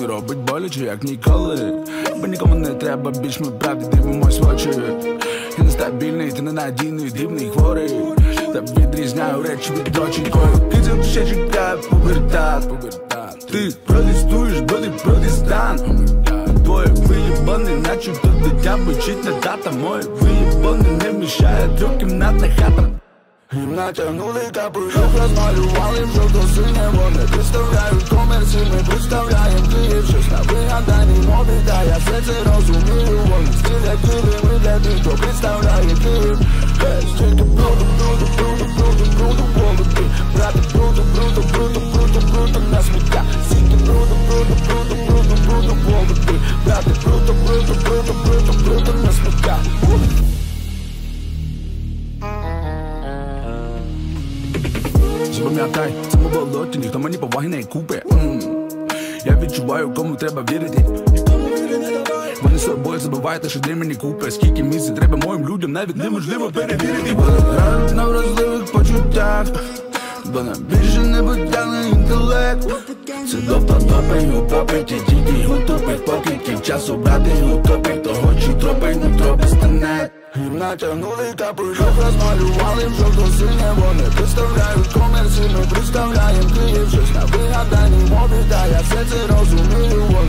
робить боляче, як ніколи. Бо нікому не треба більш, ми правді дивимось в очі. Я нестабільний, ти ненадійний, дивний, хворий. Та відрізняю речі від очі. Кицем ще чекає пубертат. Ти протестуєш, бо ти протестант. Твоє виїбане, наче то дитя бочить на тата. Моє виїбане не вміщає трьохкімнатна хата. Їм натягнули капелюх, розмалювали в жовто-синє. Вони представляють комерцію, ми представляєм Київ. Щось на вигаданій мові, та я все це розумію. Вони стрілять килими для тих, хто представляє Київ. Стільки бруду, бруду, бруду, бруду, бруду, голуби. Брати бруду, бруду, бруду, бруду, бруду на сміття. Стільки бруду, бруду, бруду, бруду, бруду, голуби. Брати бруду, бруду, бруду, бруду, бруду на сміття. Запам'ятай, в цьому болоті ніхто мені поваги не купе. Я відчуваю, кому треба вірити. Вони з собою забувають, що для мені купе. Скільки місяців треба моїм людям, навіть неможливо перевірити. Вони грають на вразливих почуттях, бо нам більше не потягне інтелект. Це допа-допи, утопить, і тільки утопить покидьків. Часу брати утопить, того чи тропить, не тропить стане. Їм натягнули капелюх, розмалювали в жовто-синє. Вони представляють комерцію, ми представляєм Київ. Щось на вигаданій мові, та я все це розумію.